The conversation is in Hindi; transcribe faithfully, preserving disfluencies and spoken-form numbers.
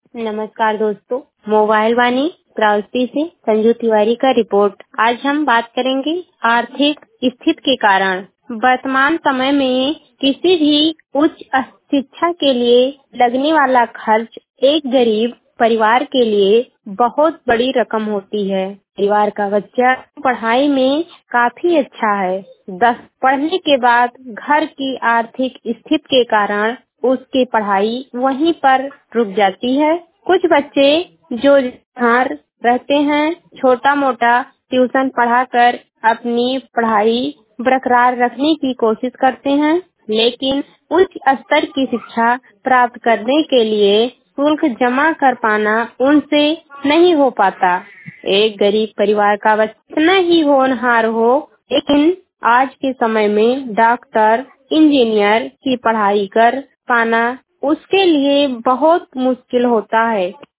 नमस्कार दोस्तों, मोबाइल वाणी प्रावती से संजू तिवारी का रिपोर्ट। आज हम बात करेंगे आर्थिक स्थिति के कारण। वर्तमान समय में किसी भी उच्च शिक्षा के लिए लगने वाला खर्च एक गरीब परिवार के लिए बहुत बड़ी रकम होती है। परिवार का बच्चा पढ़ाई में काफी अच्छा है, दस पढ़ने के बाद घर की आर्थिक स्थिति के कारण उसकी पढ़ाई वहीं पर रुक जाती है। कुछ बच्चे जो घर रहते हैं, छोटा मोटा ट्यूशन पढ़ाकर अपनी पढ़ाई बरकरार रखने की कोशिश करते हैं, लेकिन उच्च स्तर की शिक्षा प्राप्त करने के लिए शुल्क जमा कर पाना उनसे नहीं हो पाता। एक गरीब परिवार का बच्चा कितना ही होनहार हो, लेकिन आज के समय में डॉक्टर, इंजीनियर की पढ़ाई कर पाना उसके लिए बहुत मुश्किल होता है।